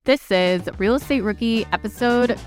This is Real Estate Rookie episode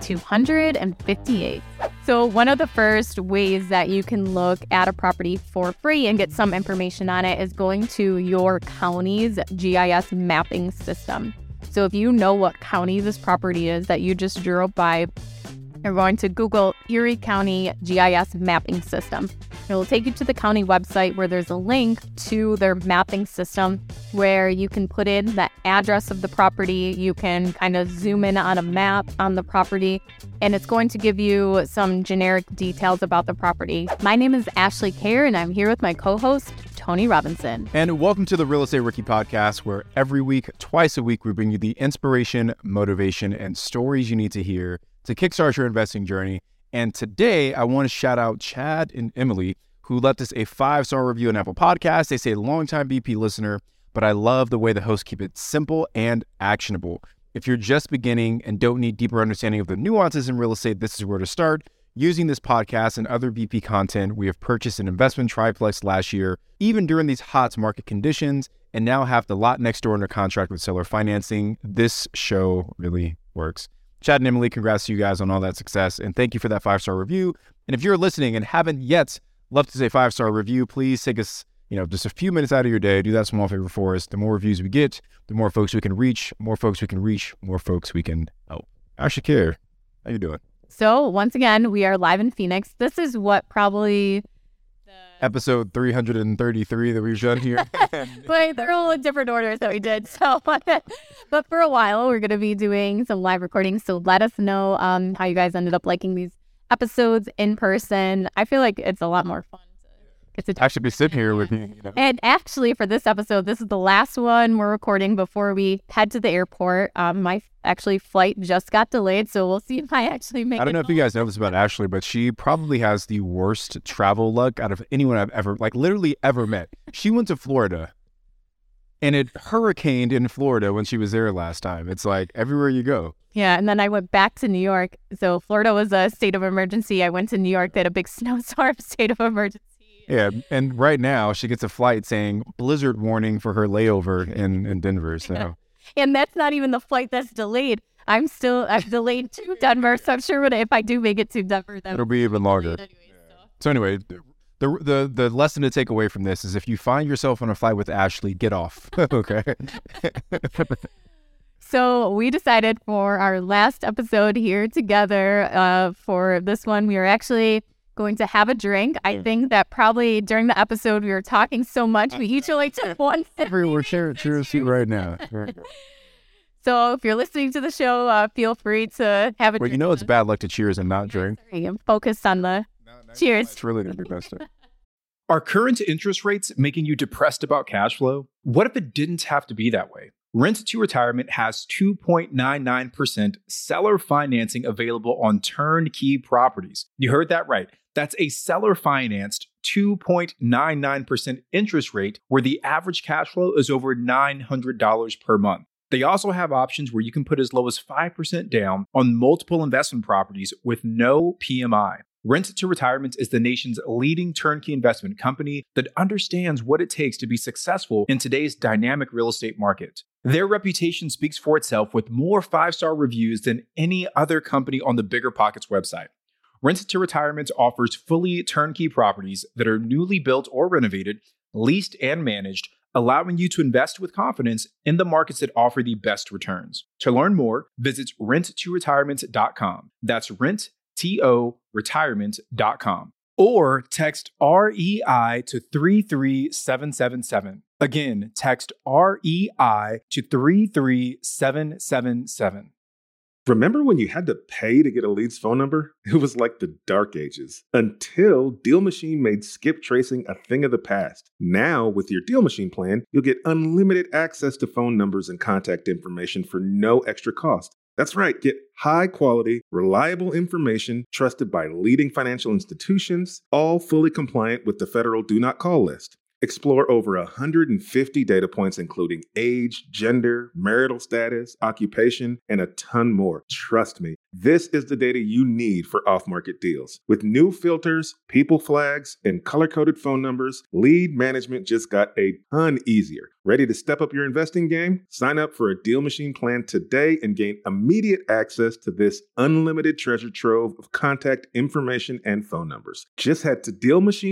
258. So one of the first ways that you can look at a property for free and get some information on it is going to your county's GIS mapping system. So if you know what county this property is that you just drove by, you're going to Google Erie County GIS mapping system. It will take you to the county website where there's a link to their mapping system where you can put in the address of the property. You can kind of zoom in on a map on the property, and it's going to give you some generic details about the property. My name is Ashley Kerr, and I'm here with my co-host, Tony Robinson. And welcome to the Real Estate Rookie Podcast, where every week, twice a week, we bring you the inspiration, motivation, and stories you need to hear to kickstart your investing journey. And today, I want to shout out Chad and Emily, who left us a 5-star review on Apple Podcasts. They say, longtime BP listener, but I love the way the hosts keep it simple and actionable. If you're just beginning and don't need deeper understanding of the nuances in real estate, this is where to start. Using this podcast and other BP content, we have purchased an investment triplex last year, even during these hot market conditions, and now have the lot next door under contract with seller financing. This show really works. Chad and Emily, congrats to you guys on all that success, and thank you for that 5-star review. And if you're listening and haven't yet left us a 5-star review, please take us, just a few minutes out of your day. Do that small favor for us. The more reviews we get, the more folks we can reach, more folks we can help. Ashley Kerr, how you doing? So once again, we are live in Phoenix. This is what probably episode 333 that we've done here. But they're all in different orders that we did. So, but for a while, we're going to be doing some live recordings. So let us know how you guys ended up liking these episodes in person. I feel like it's a lot more fun to actually be sitting here with you. And actually, for this episode, this is the last one we're recording before we head to the airport. My flight just got delayed, so we'll see if I actually make it. I don't know if you guys know this about Ashley, but she probably has the worst travel luck out of anyone I've ever, literally ever met. She went to Florida, and it hurricaned in Florida when she was there last time. It's like everywhere you go. Yeah, and then I went back to New York. So Florida was a state of emergency. I went to New York. They had a big snowstorm, state of emergency. Yeah, and right now she gets a flight saying blizzard warning for her layover in Denver. So, and that's not even the flight that's delayed. I'm delayed to Denver, so I'm sure if I do make it to Denver, then it'll be even longer. So anyway, the lesson to take away from this is if you find yourself on a flight with Ashley, get off. Okay. So we decided for our last episode here together, for this one, we are actually going to have a drink. I think that probably during the episode we were talking so much, we each only took one sip. We're sharing cheers right now. So if you're listening to the show, feel free to have a drink. Well, it's bad luck to cheers and not drink. Sorry, I'm focused on the cheers. It's really the best thing. Are current interest rates making you depressed about cash flow? What if it didn't have to be that way? Rent to Retirement has 2.99% seller financing available on turnkey properties. You heard that right. That's a seller-financed 2.99% interest rate where the average cash flow is over $900 per month. They also have options where you can put as low as 5% down on multiple investment properties with no PMI. Rent to Retirement is the nation's leading turnkey investment company that understands what it takes to be successful in today's dynamic real estate market. Their reputation speaks for itself with more 5-star reviews than any other company on the BiggerPockets website. Rent to Retirement offers fully turnkey properties that are newly built or renovated, leased and managed, allowing you to invest with confidence in the markets that offer the best returns. To learn more, visit renttoretirement.com. That's renttoretirement.com. Or text REI to 33777. Again, text REI to 33777. Remember when you had to pay to get a lead's phone number? It was like the dark ages. Until Deal Machine made skip tracing a thing of the past. Now, with your Deal Machine plan, you'll get unlimited access to phone numbers and contact information for no extra cost. That's right, get high-quality, reliable information trusted by leading financial institutions, all fully compliant with the federal Do Not Call list. Explore over 150 data points, including age, gender, marital status, occupation, and a ton more. Trust me, this is the data you need for off-market deals. With new filters, people flags, and color-coded phone numbers, lead management just got a ton easier. Ready to step up your investing game? Sign up for a Deal Machine plan today and gain immediate access to this unlimited treasure trove of contact information and phone numbers. Just head to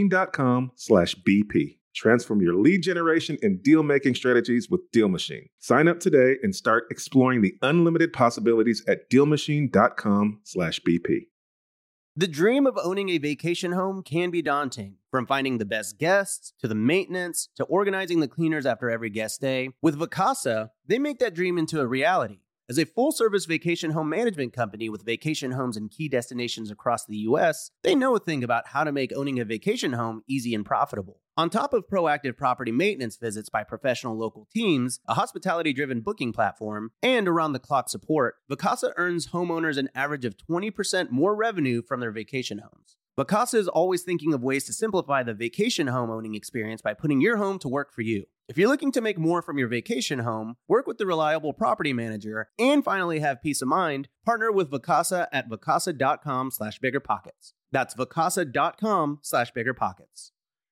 DealMachine.com/BP. Transform your lead generation and deal-making strategies with Deal Machine. Sign up today and start exploring the unlimited possibilities at DealMachine.com/BP. The dream of owning a vacation home can be daunting. From finding the best guests, to the maintenance, to organizing the cleaners after every guest stay. With Vacasa, they make that dream into a reality. As a full-service vacation home management company with vacation homes in key destinations across the U.S., they know a thing about how to make owning a vacation home easy and profitable. On top of proactive property maintenance visits by professional local teams, a hospitality-driven booking platform, and around-the-clock support, Vacasa earns homeowners an average of 20% more revenue from their vacation homes. Vacasa is always thinking of ways to simplify the vacation home owning experience by putting your home to work for you. If you're looking to make more from your vacation home, work with the reliable property manager, and finally have peace of mind, partner with Vacasa at vacasa.com/biggerpockets. That's vacasa.com/biggerpockets.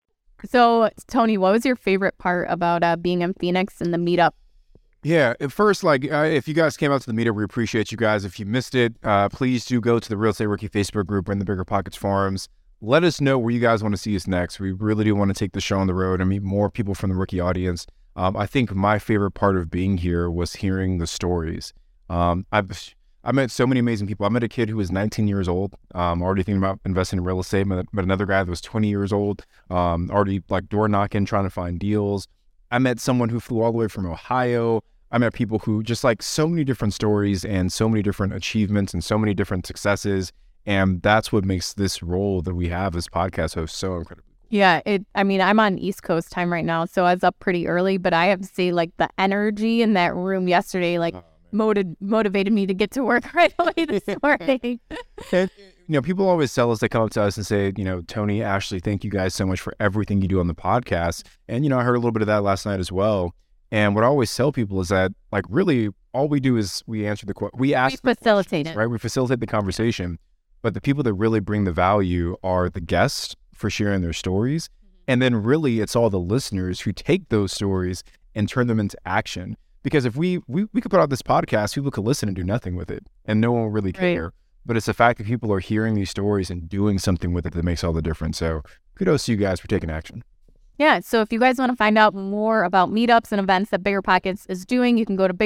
So, Tony, what was your favorite part about being in Phoenix and the meetup? Yeah, at first, if you guys came out to the meetup, we appreciate you guys. If you missed it, please do go to the Real Estate Rookie Facebook group and the Bigger Pockets forums. Let us know where you guys want to see us next. We really do want to take the show on the road and meet more people from the rookie audience. I think my favorite part of being here was hearing the stories. I met so many amazing people. I met a kid who was 19 years old, already thinking about investing in real estate. Met another guy that was 20 years old, already door knocking, trying to find deals. I met someone who flew all the way from Ohio. I met people who just so many different stories and so many different achievements and so many different successes. And that's what makes this role that we have as podcast hosts so incredible. Yeah, I'm on East Coast time right now, so I was up pretty early, but I have to say, the energy in that room yesterday, motivated me to get to work right away this morning. And, people always tell us, they come up to us and say, Tony, Ashley, thank you guys so much for everything you do on the podcast. And, I heard a little bit of that last night as well. And what I always tell people is that, really, all we do is we answer the question. We facilitate it. Right? We facilitate the conversation. But the people that really bring the value are the guests for sharing their stories. And then really it's all the listeners who take those stories and turn them into action. Because if we could put out this podcast, people could listen and do nothing with it and no one will really care. Right. But it's the fact that people are hearing these stories and doing something with it that makes all the difference. So kudos to you guys for taking action. Yeah, so if you guys want to find out more about meetups and events that Bigger Pockets is doing, you can go to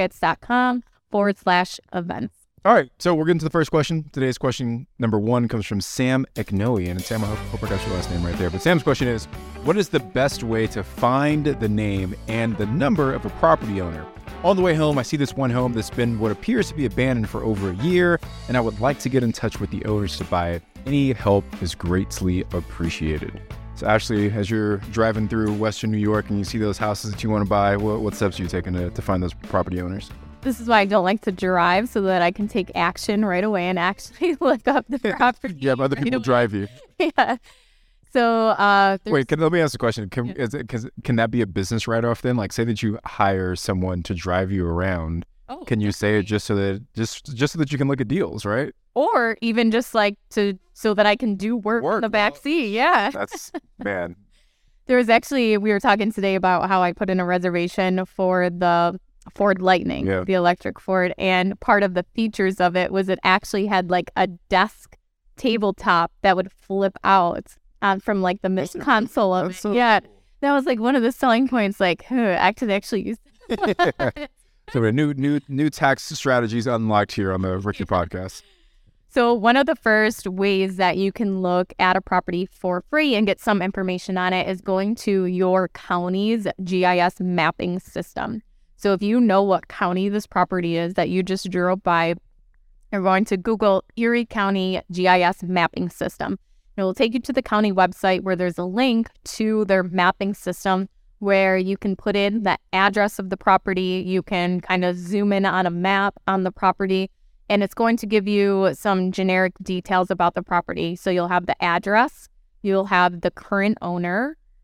biggerpockets.com/events. All right, so we're getting to the first question. Today's question number 1 comes from Sam Eknoian. And Sam, I hope I got your last name right there. But Sam's question is, what is the best way to find the name and the number of a property owner? On the way home, I see this one home that's been what appears to be abandoned for over a year, and I would like to get in touch with the owners to buy it. Any help is greatly appreciated. So Ashley, as you're driving through Western New York and you see those houses that you want to buy, what steps are you taking to find those property owners? This is why I don't like to drive, so that I can take action right away and actually look up the property. Yeah, but other people drive you. Yeah. So, wait, let me ask a question. Can that be a business write-off then? Say that you hire someone to drive you around. Oh, can you say it just so that you can look at deals, right? Or even just so that I can do work in the back seat. Yeah. That's, man. There was we were talking today about how I put in a reservation for the Ford Lightning, the electric Ford, and part of the features of it was it actually had a desk tabletop that would flip out from the mid console of it. So yeah, cool. That was one of the selling points. I could actually use it. So new tax strategies unlocked here on the Rookie Podcast. So one of the first ways that you can look at a property for free and get some information on it is going to your county's GIS mapping system. So if you know what county this property is that you just drove by, you're going to Google Erie County GIS mapping system. It will take you to the county website where there's a link to their mapping system where you can put in the address of the property. You can kind of zoom in on a map on the property, and it's going to give you some generic details about the property. So you'll have the address, you'll have the current owner,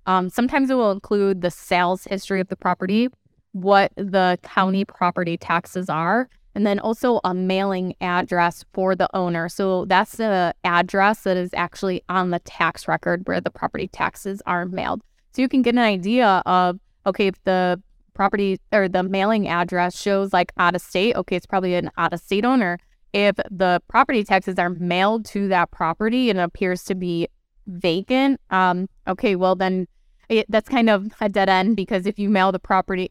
Sometimes it will include the sales history of the property, what the county property taxes are, and then also a mailing address for the owner. So that's the address that is actually on the tax record where the property taxes are mailed. So you can get an idea of, okay, if the property or the mailing address shows like out of state, okay, it's probably an out of state owner. If the property taxes are mailed to that property and it appears to be vacant, okay, well then that's kind of a dead end, because if you mail to that property,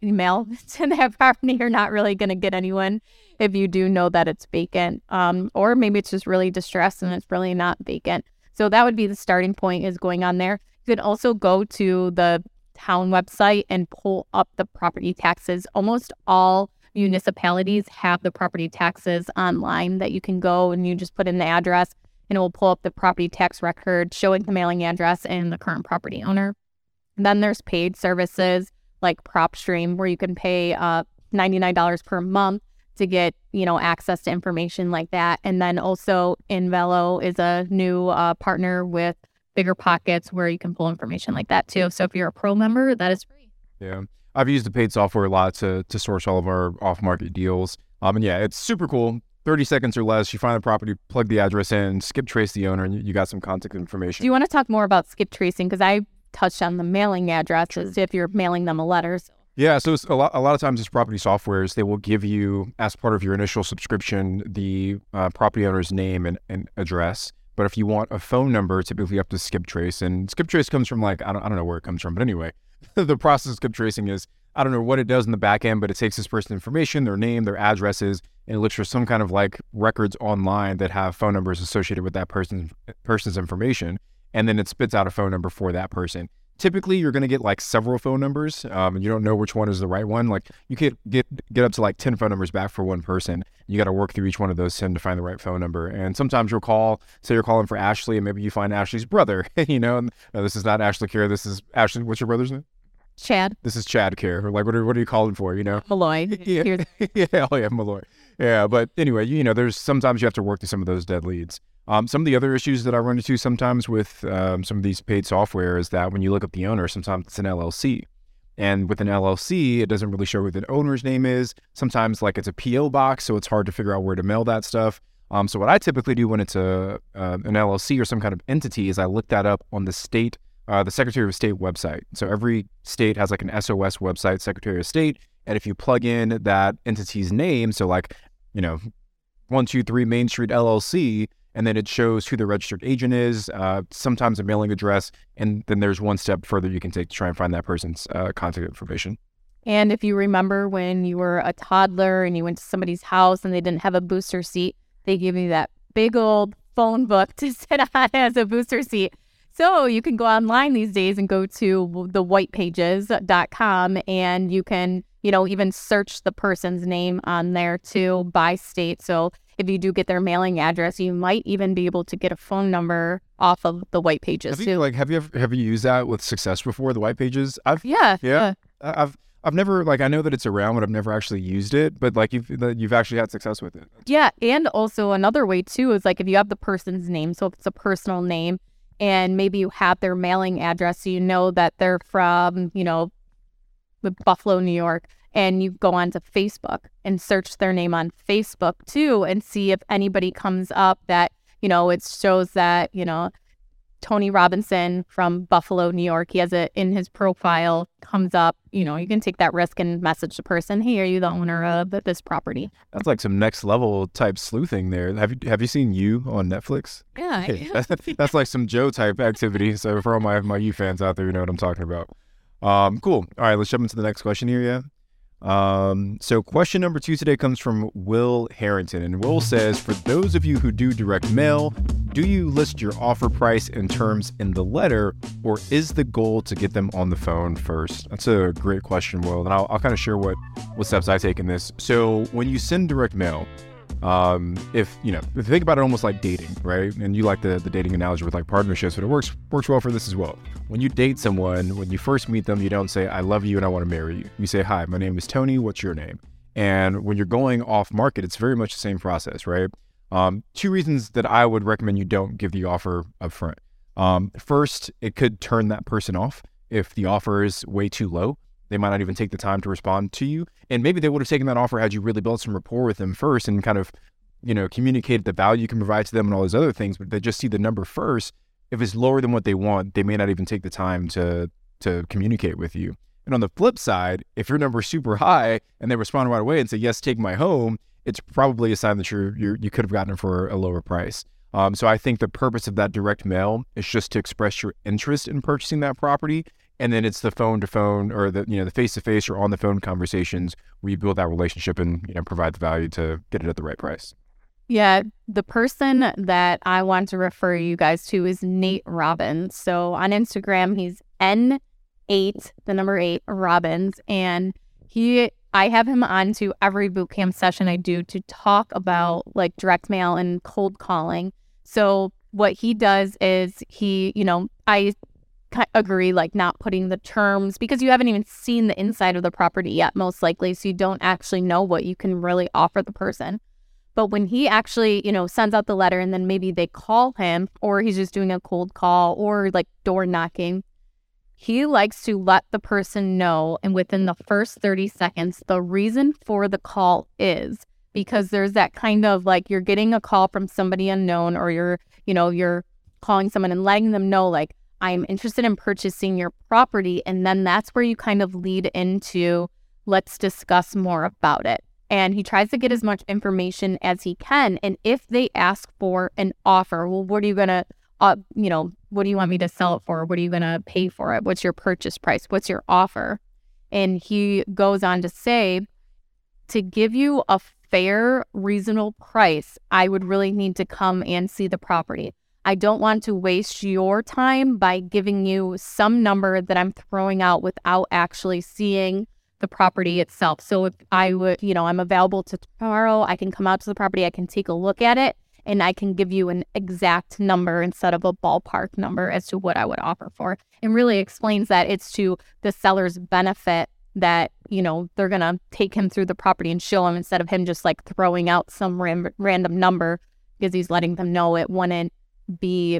you're not really going to get anyone if you do know that it's vacant. Or maybe it's just really distressed and it's really not vacant. So that would be the starting point, is going on there. You could also go to the town website and pull up the property taxes. Almost all municipalities have the property taxes online that you can go and you just put in the address and it will pull up the property tax record showing the mailing address and the current property owner. Then there's paid services like PropStream, where you can pay $99 per month to get, access to information like that. And then also Invelo is a new partner with BiggerPockets, where you can pull information like that too. So if you're a pro member, that is free. Yeah. I've used the paid software a lot to source all of our off-market deals. And yeah, it's super cool. 30 seconds or less, you find the property, plug the address in, skip trace the owner, and you got some contact information. Do you want to talk more about skip tracing? Because I touched on the mailing addresses if you're mailing them a letter. Yeah, so it's a lot of times these property softwares, they will give you, as part of your initial subscription, the property owner's name and address. But if you want a phone number, typically you have to skip trace. And skip trace comes from I don't know where it comes from. But anyway, the process of skip tracing is, I don't know what it does in the back end, but it takes this person's information, their name, their addresses, and it looks for some kind of records online that have phone numbers associated with that person's information. And then it spits out a phone number for that person. Typically, you're going to get several phone numbers, and you don't know which one is the right one. You could get up to 10 phone numbers back for one person. You got to work through each one of those 10 to find the right phone number. And sometimes you'll say you're calling for Ashley, and maybe you find Ashley's brother. No, this is not Ashley Care. This is Ashley. What's your brother's name? Chad. This is Chad Care. What are you calling for? Malloy. Yeah. Yeah. Oh yeah, Malloy. Yeah. But anyway, there's sometimes you have to work through some of those dead leads. Some of the other issues that I run into sometimes with some of these paid software is that when you look up the owner, sometimes it's an LLC. And with an LLC, it doesn't really show what the owner's name is. Sometimes it's a PO box, so it's hard to figure out where to mail that stuff. So what I typically do when it's an LLC or some kind of entity is I look that up on the Secretary of State website. So every state has an SOS website, Secretary of State. And if you plug in that entity's name, so 123 Main Street LLC, and then it shows who the registered agent is, sometimes a mailing address, and then there's one step further you can take to try and find that person's contact information. And if you remember when you were a toddler and you went to somebody's house and they didn't have a booster seat, they give you that big old phone book to sit on as a booster seat. So you can go online these days and go to the whitepages.com and you can, even search the person's name on there too by state. So if you do get their mailing address, you might even be able to get a phone number off of the White Pages too. Have you used that with success before, the White Pages? Yeah. I've never I know that it's around, but I've never actually used it. But you've actually had success with it. Yeah, and also another way too is if you have the person's name, so if it's a personal name, and maybe you have their mailing address, so you know that they're from Buffalo, New York. And you go onto Facebook and search their name on Facebook too and see if anybody comes up that, it shows that, Tony Robinson from Buffalo, New York, he has it in his profile, comes up, you can take that risk and message the person, hey, are you the owner of this property? That's some next level type sleuthing there. Have you seen You on Netflix? Yeah. That's some Joe type activity. So for all my You fans out there, you know what I'm talking about. Cool. All right, let's jump into the next question here, yeah? So question number 2 today comes from Will Harrington, and Will says, for those of you who do direct mail, do you list your offer price and terms in the letter, or is the goal to get them on the phone first? That's a great question, Will, and I'll kind of share what steps I take in this. So when you send direct mail, if you think about it almost like dating, right? And you like the dating analogy with partnerships, but it works well for this as well. When you date someone, when you first meet them, you don't say, I love you and I want to marry you. You say, hi, my name is Tony. What's your name? And when you're going off market, it's very much the same process, right? 2 reasons that I would recommend you don't give the offer up front. First, it could turn that person off. if the offer is way too low. They might not even take the time to respond to you. And maybe they would have taken that offer had you really built some rapport with them first and kind of, communicated the value you can provide to them and all those other things, but they just see the number first. If it's lower than what they want, they may not even take the time to communicate with you. And on the flip side, if your number is super high and they respond right away and say, yes, take my home, it's probably a sign that you could have gotten it for a lower price. So I think the purpose of that direct mail is just to express your interest in purchasing that property. And then it's the phone to phone or the face to face or on the phone conversations where you build that relationship and, provide the value to get it at the right price. Yeah, the person that I want to refer you guys to is Nate Robbins. So on Instagram, he's N8, the number 8, Robbins. And I have him on to every bootcamp session I do to talk about like direct mail and cold calling. So what he does is I agree, like not putting the terms because you haven't even seen the inside of the property yet, most likely. So you don't actually know what you can really offer the person. But when he actually, sends out the letter and then maybe they call him or he's just doing a cold call or like door knocking, he likes to let the person know. And within the first 30 seconds, the reason for the call is because there's that kind of like you're getting a call from somebody unknown or you're calling someone and letting them know like, I'm interested in purchasing your property. And then that's where you kind of lead into, let's discuss more about it. And he tries to get as much information as he can. And if they ask for an offer, well, what are you going to, what do you want me to sell it for? What are you going to pay for it? What's your purchase price? What's your offer? And he goes on to say, to give you a fair, reasonable price, I would really need to come and see the property. I don't want to waste your time by giving you some number that I'm throwing out without actually seeing the property itself. So if I would, I'm available to tomorrow, I can come out to the property, I can take a look at it, and I can give you an exact number instead of a ballpark number as to what I would offer for. And really explains that it's to the seller's benefit that, they're going to take him through the property and show him instead of him just like throwing out some random number because he's letting them know it wouldn't be,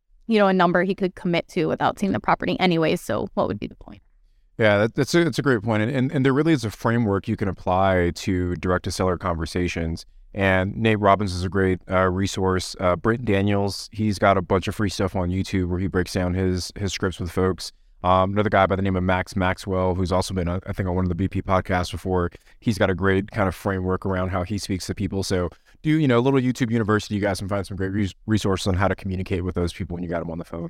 a number he could commit to without seeing the property anyway. So what would be the point? Yeah, that's a great point. And there really is a framework you can apply to direct-to-seller conversations. And Nate Robbins is a great resource. Brent Daniels, he's got a bunch of free stuff on YouTube where he breaks down his scripts with folks. Another guy by the name of Max Maxwell, who's also been, I think, on one of the BP podcasts before. He's got a great kind of framework around how he speaks to people. So do, a little YouTube university, you guys can find some great resources on how to communicate with those people when you got them on the phone.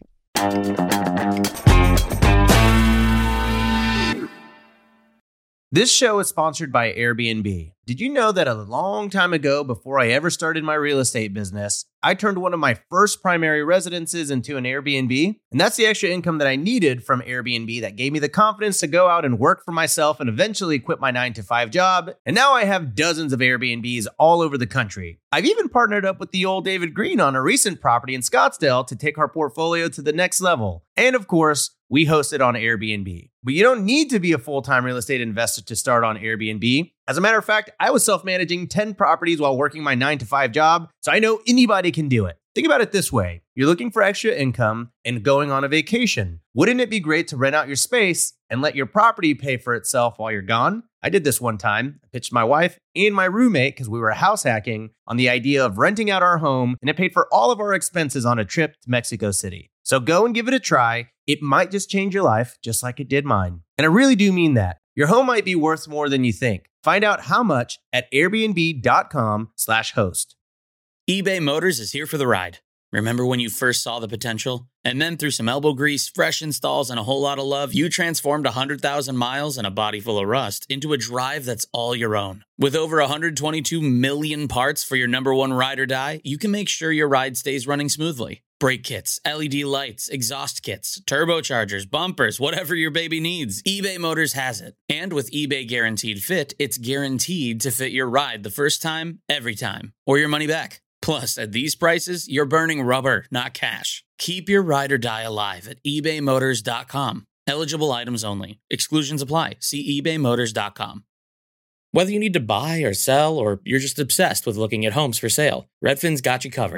This show is sponsored by Airbnb. Did you know that a long time ago, before I ever started my real estate business, I turned one of my first primary residences into an Airbnb? And that's the extra income that I needed from Airbnb that gave me the confidence to go out and work for myself and eventually quit my 9-to-5 job. And now I have dozens of Airbnbs all over the country. I've even partnered up with the old David Green on a recent property in Scottsdale to take our portfolio to the next level. And of course, we host it on Airbnb. But you don't need to be a full-time real estate investor to start on Airbnb. As a matter of fact, I was self-managing 10 properties while working my 9-to-5 job, so I know anybody can do it. Think about it this way. You're looking for extra income and going on a vacation. Wouldn't it be great to rent out your space and let your property pay for itself while you're gone? I did this one time. I pitched my wife and my roommate, because we were house hacking, on the idea of renting out our home, and it paid for all of our expenses on a trip to Mexico City. So go and give it a try. It might just change your life, just like it did mine. And I really do mean that. Your home might be worth more than you think. Find out how much at airbnb.com/host. eBay Motors is here for the ride. Remember when you first saw the potential? And then through some elbow grease, fresh installs, and a whole lot of love, you transformed 100,000 miles and a body full of rust into a drive that's all your own. With over 122 million parts for your number one ride or die, you can make sure your ride stays running smoothly. Brake kits, LED lights, exhaust kits, turbochargers, bumpers, whatever your baby needs, eBay Motors has it. And with eBay Guaranteed Fit, it's guaranteed to fit your ride the first time, every time, or your money back. Plus, at these prices, you're burning rubber, not cash. Keep your ride or die alive at ebaymotors.com. Eligible items only. Exclusions apply. See ebaymotors.com. Whether you need to buy or sell, or you're just obsessed with looking at homes for sale, Redfin's got you covered.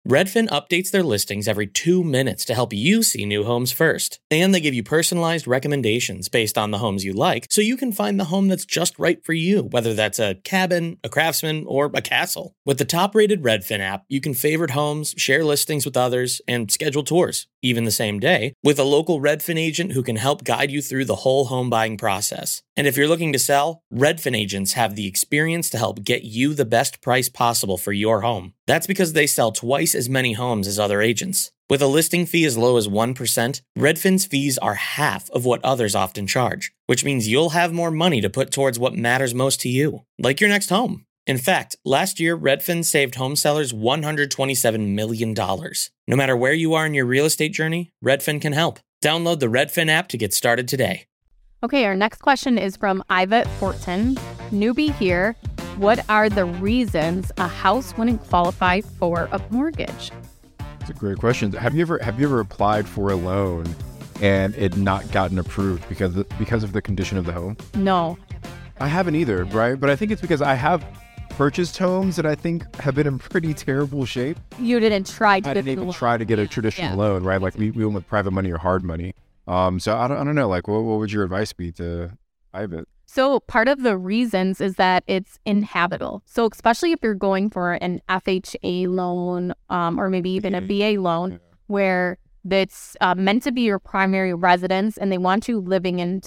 Redfin updates their listings every 2 minutes to help you see new homes first. And they give you personalized recommendations based on the homes you like, so you can find the home that's just right for you, whether that's a cabin, a craftsman, or a castle. With the top-rated Redfin app, you can favorite homes, share listings with others, and schedule tours, even the same day, with a local Redfin agent who can help guide you through the whole home buying process. And if you're looking to sell, Redfin agents have the experience to help get you the best price possible for your home. That's because they sell twice as many homes as other agents. With a listing fee as low as 1%, Redfin's fees are half of what others often charge, which means you'll have more money to put towards what matters most to you, like your next home. In fact, last year, Redfin saved home sellers $127 million. No matter where you are in your real estate journey, Redfin can help. Download the Redfin app to get started today. Okay, our next question is from Ivet Fortin. Newbie here. What are the reasons a house wouldn't qualify for a mortgage? That's a great question. Have you ever applied for a loan and it not gotten approved because of the condition of the home? No. I haven't either, right? But I think it's because I have purchased homes that I think have been in pretty terrible shape. You didn't try to I didn't even try to get a traditional loan, right? Like we went with private money or hard money. So I don't know. Like, what would your advice be to Ivet? So part of the reasons is that it's inhabitable. So especially if you're going for an FHA loan or maybe even a VA loan where that's meant to be your primary residence and they want you living in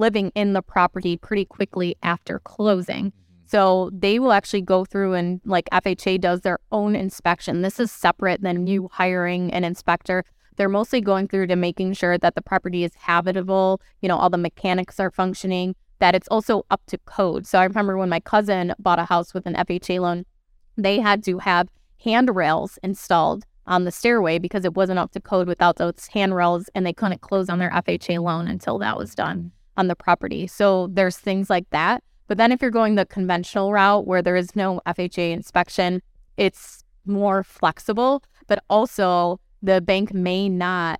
the property pretty quickly after closing. So they will actually go through and like FHA does their own inspection. This is separate than you hiring an inspector. They're mostly going through to making sure that the property is habitable, all the mechanics are functioning, that it's also up to code. So I remember when my cousin bought a house with an FHA loan, they had to have handrails installed on the stairway because it wasn't up to code without those handrails, and they couldn't close on their FHA loan until that was done on the property. So there's things like that. But then if you're going the conventional route where there is no FHA inspection, it's more flexible, but also the bank may not,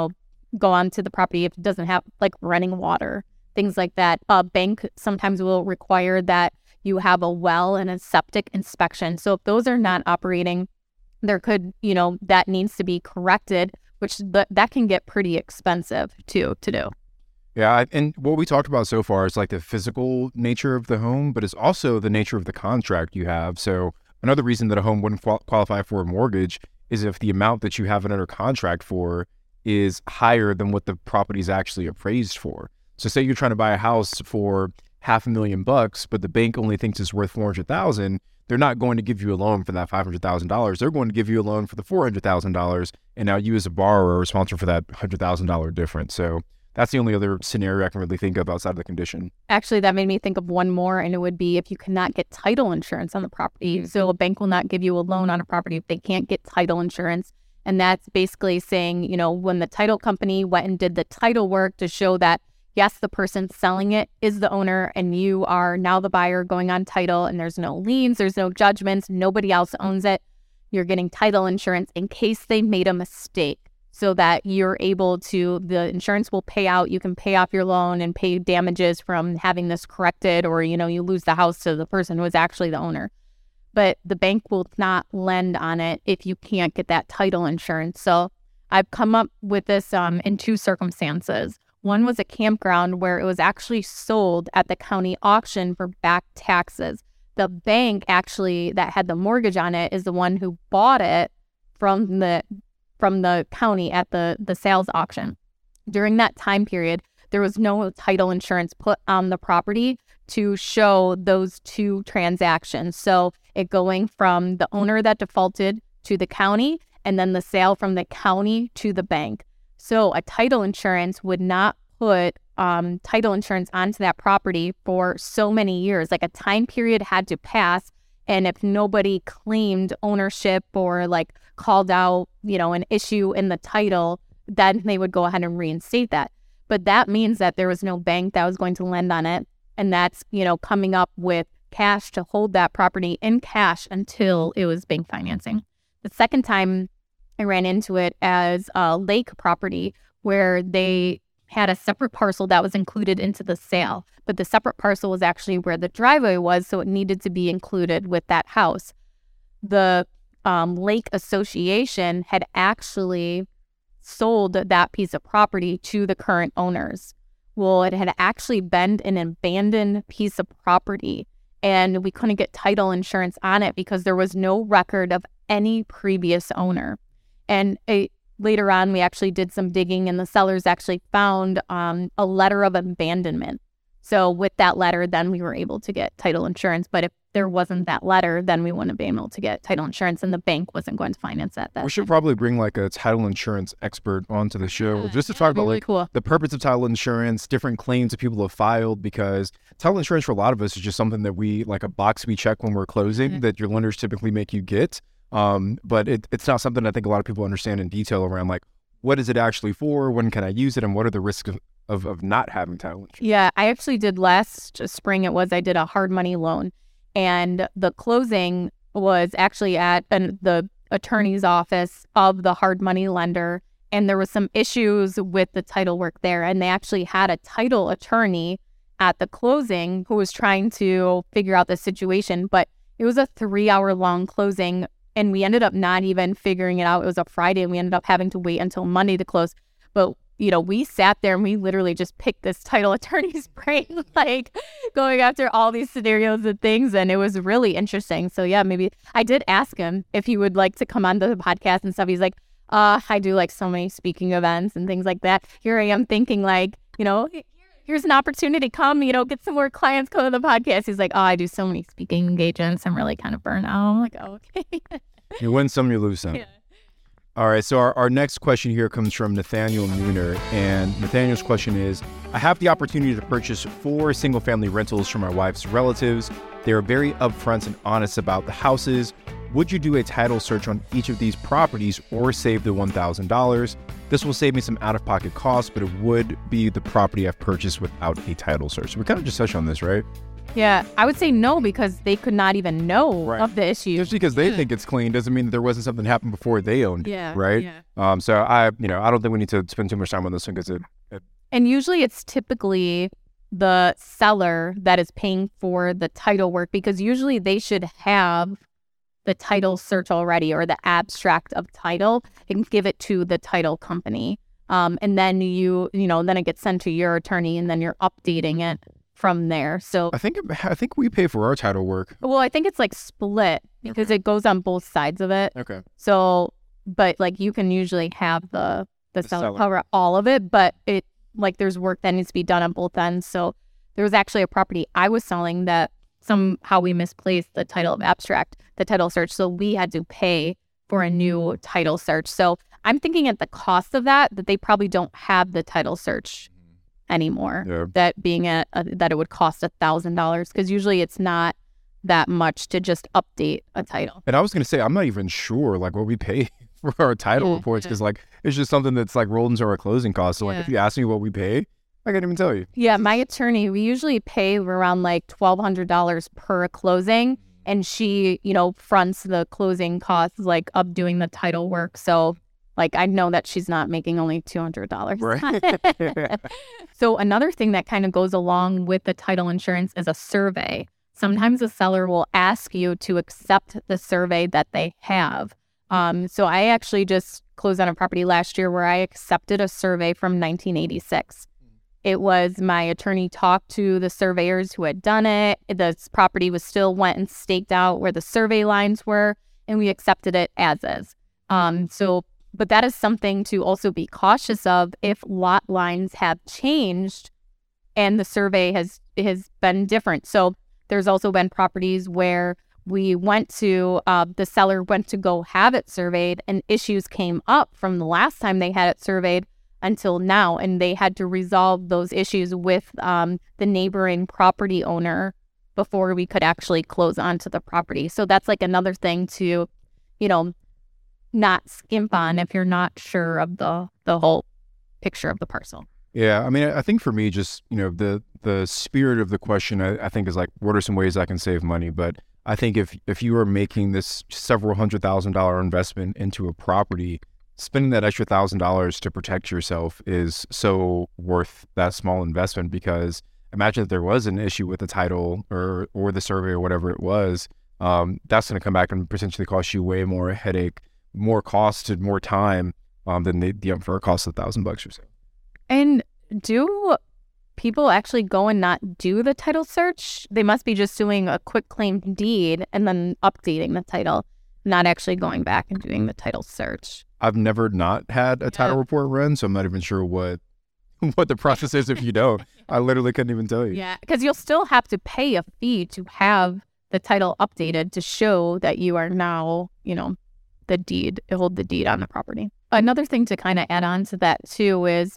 go onto the property if it doesn't have like running water, things like that. A bank sometimes will require that you have a well and a septic inspection. So if those are not operating, there could, that needs to be corrected, which that can get pretty expensive too to do. Yeah, and what we talked about so far is like the physical nature of the home, but it's also the nature of the contract you have. So another reason that a home wouldn't qualify for a mortgage is if the amount that you have it under contract for is higher than what the property is actually appraised for. So say you're trying to buy a house for $500,000, but the bank only thinks it's worth $400,000. They're not going to give you a loan for that $500,000. They're going to give you a loan for the $400,000. And now you as a borrower are responsible for that $100,000 difference. So that's the only other scenario I can really think of outside of the condition. Actually, that made me think of one more, and it would be if you cannot get title insurance on the property. So a bank will not give you a loan on a property if they can't get title insurance. And that's basically saying, when the title company went and did the title work to show that, yes, the person selling it is the owner and you are now the buyer going on title, and there's no liens, there's no judgments, nobody else owns it. You're getting title insurance in case they made a mistake, so that you're able to, the insurance will pay out, you can pay off your loan and pay damages from having this corrected, or, you lose the house to the person who is actually the owner. But the bank will not lend on it if you can't get that title insurance. So I've come up with this in two circumstances. One was a campground where it was actually sold at the county auction for back taxes. The bank actually that had the mortgage on it is the one who bought it from the county at the sales auction. During that time period, there was no title insurance put on the property to show those two transactions. So it going from the owner that defaulted to the county, and then the sale from the county to the bank. So a title insurance would not put title insurance onto that property for so many years. Like a time period had to pass, and if nobody claimed ownership or like called out, an issue in the title, then they would go ahead and reinstate that. But that means that there was no bank that was going to lend on it, and that's, coming up with cash to hold that property in cash until it was bank financing. The second time I ran into it as a lake property where they had a separate parcel that was included into the sale, but the separate parcel was actually where the driveway was, so it needed to be included with that house. The lake association had actually sold that piece of property to the current owners. Well, it had actually been an abandoned piece of property, and we couldn't get title insurance on it because there was no record of any previous owner. And later on, we actually did some digging, and the sellers actually found a letter of abandonment. So with that letter, then we were able to get title insurance. But if there wasn't that letter, then we wouldn't have been able to get title insurance, and the bank wasn't going to finance that. We should probably bring like a title insurance expert onto the show just to talk about really like cool. the purpose of title insurance, different claims that people have filed, because title insurance for a lot of us is just something that we, like a box we check when we're closing that your lenders typically make you get. But it's not something I think a lot of people understand in detail around, like, what is it actually for? When can I use it? And what are the risks of not having title insurance? Yeah, I actually did last spring. I did a hard money loan, and the closing was actually at the attorney's office of the hard money lender. And there was some issues with the title work there. And they actually had a title attorney at the closing who was trying to figure out the situation. But it was a 3-hour long closing, and we ended up not even figuring it out. It was a Friday, and we ended up having to wait until Monday to close. But we sat there and we literally just picked this title attorney's brain, like going after all these scenarios and things. And it was really interesting. So yeah, maybe I did ask him if he would like to come on the podcast and stuff. He's like, I do like so many speaking events and things like that. Here I am thinking like, here's an opportunity. Come, get some more clients, come to the podcast. He's like, oh, I do so many speaking engagements. I'm really kind of burnt out. I'm like, oh, okay. You win some, you lose some. Yeah. All right, so our next question here comes from Nathaniel Nooner, and Nathaniel's question is, I have the opportunity to purchase 4 single-family rentals from my wife's relatives. They are very upfront and honest about the houses. Would you do a title search on each of these properties or save the $1,000? This will save me some out-of-pocket costs, but it would be the property I've purchased without a title search. We kind of just touched on this, right? Yeah, I would say no, because they could not even know of the issue. Just because they think it's clean doesn't mean that there wasn't something that happened before they owned it, right? Yeah. So I don't think we need to spend too much time on this one because And usually it's typically the seller that is paying for the title work, because usually they should have the title search already or the abstract of title and give it to the title company. And then then it gets sent to your attorney, and then you're updating it from there. So I think we pay for our title work. Well, I think it's like split because it goes on both sides of it. Okay. So, but like you can usually have the seller cover all of it, but it like there's work that needs to be done on both ends. So there was actually a property I was selling that somehow we misplaced the title of abstract, the title search. So we had to pay for a new title search. So I'm thinking at the cost of that they probably don't have the title search anymore. Yeah. That being that it would cost $1,000, because usually it's not that much to just update a title. And I was going to say, I'm not even sure like what we pay for our title reports, because like it's just something that's like rolled into our closing costs. So like if you ask me what we pay, I can't even tell you. Yeah, my attorney, we usually pay around like $1,200 per closing, and she, fronts the closing costs like of doing the title work. So like I know that she's not making only $200. Right. So another thing that kind of goes along with the title insurance is a survey. Sometimes a seller will ask you to accept the survey that they have. So I actually just closed on a property last year where I accepted a survey from 1986. It was my attorney talked to the surveyors who had done it. The property was still went and staked out where the survey lines were, and we accepted it as is. But that is something to also be cautious of if lot lines have changed and the survey has been different. So there's also been properties where we went to, the seller went to go have it surveyed, and issues came up from the last time they had it surveyed until now, and they had to resolve those issues with the neighboring property owner before we could actually close onto the property. So that's like another thing to, not skimp on if you're not sure of the whole picture of the parcel. Yeah, I mean, I think for me, just, the spirit of the question, I think is like, what are some ways I can save money? But I think if you are making this several $100,000 investment into a property, spending that extra $1,000 to protect yourself is so worth that small investment, because imagine if there was an issue with the title or the survey or whatever it was, that's going to come back and potentially cost you way more headache, more cost, and more time than the upfront cost of $1,000 or so. And do people actually go and not do the title search? They must be just doing a quick claim deed and then updating the title, not actually going back and doing the title search. I've never not had a title report run, so I'm not even sure what the process is if you don't. I literally couldn't even tell you. Yeah, because you'll still have to pay a fee to have the title updated to show that you are now, hold the deed on the property. Another thing to kind of add on to that too is,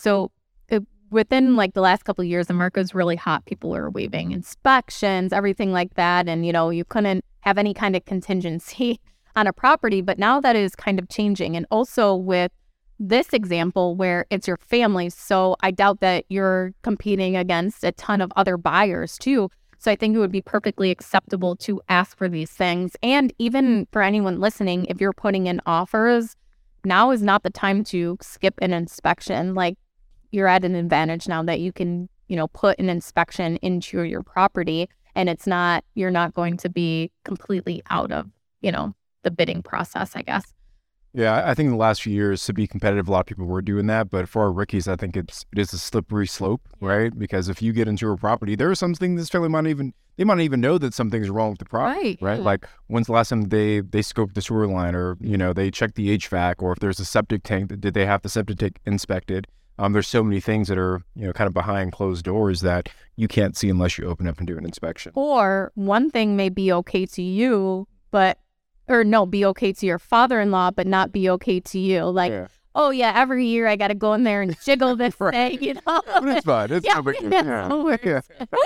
within like the last couple of years, the market's really hot. People are waiving inspections, everything like that. And, you couldn't have any kind of contingency on a property. But now that is kind of changing. And also with this example where it's your family. So I doubt that you're competing against a ton of other buyers too. So I think it would be perfectly acceptable to ask for these things. And even for anyone listening, if you're putting in offers, now is not the time to skip an inspection. Like, you're at an advantage now that you can, put an inspection into your property, and you're not going to be completely out of, the bidding process, I guess. Yeah, I think in the last few years, to be competitive, a lot of people were doing that. But for our rookies, I think it is a slippery slope, right? Because if you get into a property, there are some things this family might not even know that something's wrong with the property, right? Like, when's the last time they scoped the sewer line, or they checked the HVAC, or if there's a septic tank, did they have the septic tank inspected? There's so many things that are kind of behind closed doors that you can't see unless you open up and do an inspection. Or one thing may be okay to you, be okay to your father-in-law, but not be okay to you. Like, every year I got to go in there and jiggle this thing, But it's fine. It's no big deal.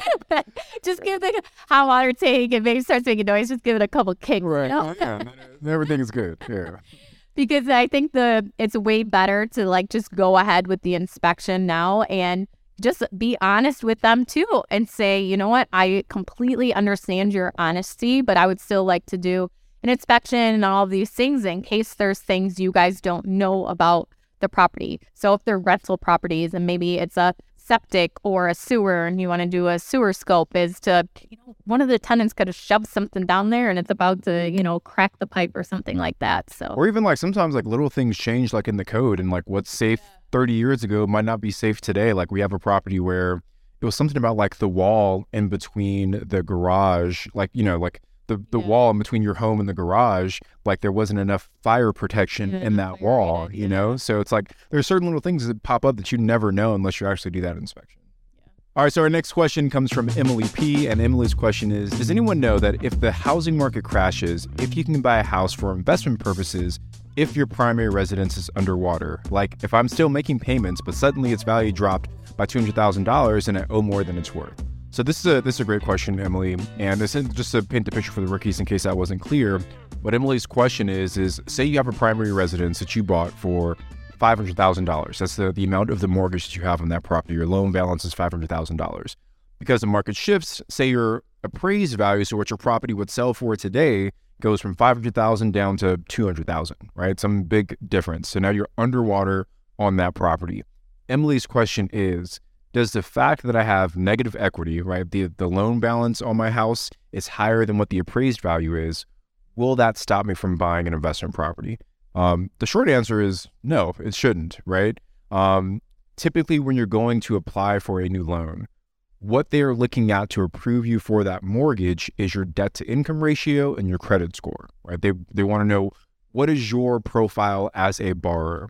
Just give the hot water tank, and maybe starts making noise. Just give it a couple kicks. Right. Everything is good. Yeah. Because I think it's way better to just go ahead with the inspection now and just be honest with them too and say, you know what, I completely understand your honesty, but I would still like to do an inspection and all of these things in case there's things you guys don't know about the property. So if they're rental properties and maybe it's a septic or a sewer and you want to do a sewer scope, is to, one of the tenants could have shoved something down there and it's about to, crack the pipe or something like that. So, or even sometimes little things change in the code, and what's safe 30 years ago might not be safe today. Like, we have a property where it was something about the wall in between the garage, the wall in between your home and the garage, there wasn't enough fire protection in that wall, So it's there's certain little things that pop up that you never know unless you actually do that inspection. Yeah. All right, so our next question comes from Emily P. And Emily's question is, does anyone know that if the housing market crashes, if you can buy a house for investment purposes, if your primary residence is underwater? Like, if I'm still making payments, but suddenly its value dropped by $200,000 and I owe more than it's worth. So this is a great question, Emily, and this is just to paint the picture for the rookies in case that wasn't clear. What Emily's question is say you have a primary residence that you bought for $500,000. That's the amount of the mortgage that you have on that property. Your loan balance is $500,000. Because the market shifts, say your appraised value, so what your property would sell for today, goes from $500,000 down to $200,000, right? Some big difference. So now you're underwater on that property. Emily's question is, does the fact that I have negative equity, right, the loan balance on my house is higher than what the appraised value is, will that stop me from buying an investment property? The short answer is no, it shouldn't, right? Typically, when you're going to apply for a new loan, what they are looking at to approve you for that mortgage is your debt to income ratio and your credit score, right? They want to know, what is your profile as a borrower?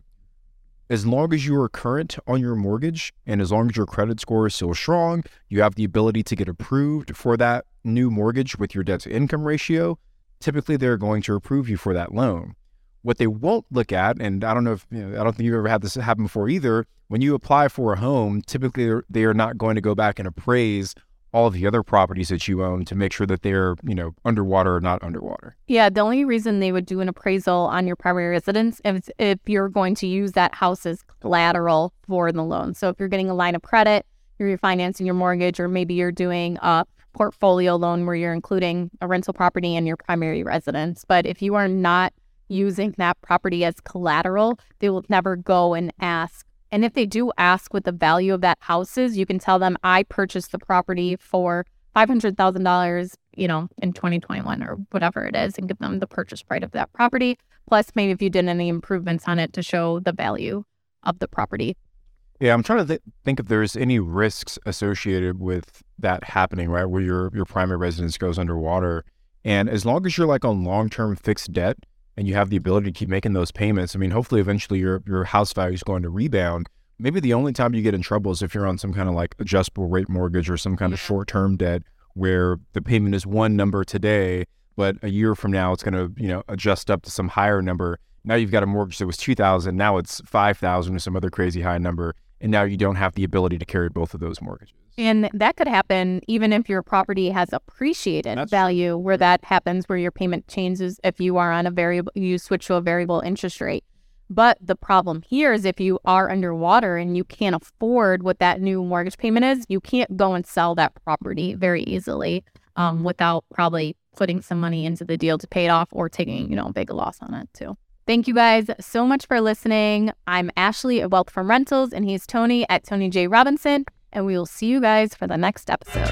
As long as you are current on your mortgage and as long as your credit score is still strong, you have the ability to get approved for that new mortgage with your debt to income ratio. Typically, they're going to approve you for that loan. What they won't look at, and I don't know if, I don't think you've ever had this happen before either, when you apply for a home, typically they are not going to go back and appraise all of the other properties that you own to make sure that they're, underwater or not underwater. Yeah, the only reason they would do an appraisal on your primary residence is if you're going to use that house as collateral for the loan. So if you're getting a line of credit, you're refinancing your mortgage, or maybe you're doing a portfolio loan where you're including a rental property and your primary residence. But if you are not using that property as collateral, they will never go and ask. And if they do ask what the value of that house is, you can tell them, I purchased the property for $500,000, in 2021 or whatever it is, and give them the purchase price of that property. Plus, maybe if you did any improvements on it to show the value of the property. Yeah, I'm trying to think if there's any risks associated with that happening, right? Where your primary residence goes underwater. And as long as you're like on long-term fixed debt and you have the ability to keep making those payments, I mean, hopefully eventually your house value is going to rebound. Maybe the only time you get in trouble is if you're on some kind of like adjustable rate mortgage or some kind of short-term debt where the payment is one number today, but a year from now it's going to, adjust up to some higher number. Now you've got a mortgage that was $2,000, now it's $5,000 or some other crazy high number, and now you don't have the ability to carry both of those mortgages. And that could happen even if your property has appreciated value, where that happens, where your payment changes if you are on you switch to a variable interest rate. But the problem here is if you are underwater and you can't afford what that new mortgage payment is, you can't go and sell that property very easily without probably putting some money into the deal to pay it off or taking, a big loss on it too. Thank you guys so much for listening. I'm Ashley at Wealth from Rentals, and he's Tony at Tony J. Robinson, and we will see you guys for the next episode.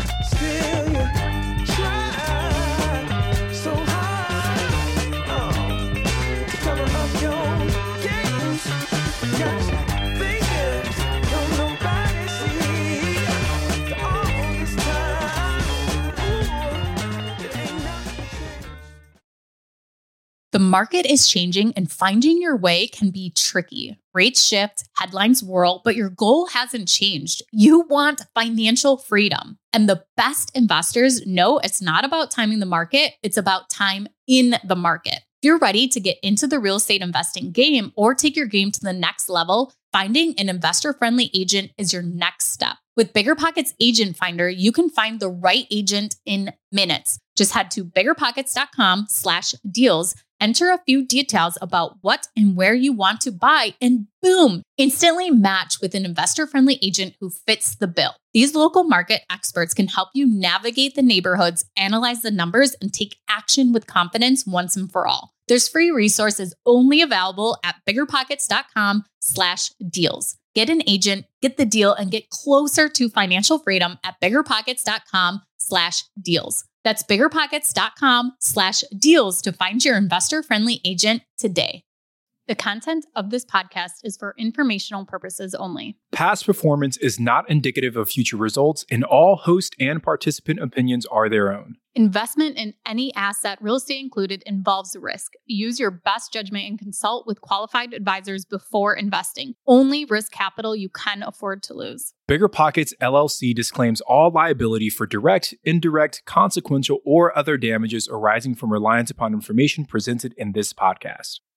The market is changing and finding your way can be tricky. Rates shift, headlines whirl, but your goal hasn't changed. You want financial freedom. And the best investors know it's not about timing the market, it's about time in the market. If you're ready to get into the real estate investing game or take your game to the next level, finding an investor-friendly agent is your next step. With BiggerPockets Agent Finder, you can find the right agent in minutes. Just head to biggerpockets.com/deals, enter a few details about what and where you want to buy, and boom, instantly match with an investor-friendly agent who fits the bill. These local market experts can help you navigate the neighborhoods, analyze the numbers, and take action with confidence once and for all. There's free resources only available at biggerpockets.com/deals. Get an agent, get the deal, and get closer to financial freedom at biggerpockets.com/deals. That's biggerpockets.com/deals to find your investor-friendly agent today. The content of this podcast is for informational purposes only. Past performance is not indicative of future results, and all host and participant opinions are their own. Investment in any asset, real estate included, involves risk. Use your best judgment and consult with qualified advisors before investing. Only risk capital you can afford to lose. BiggerPockets LLC disclaims all liability for direct, indirect, consequential, or other damages arising from reliance upon information presented in this podcast.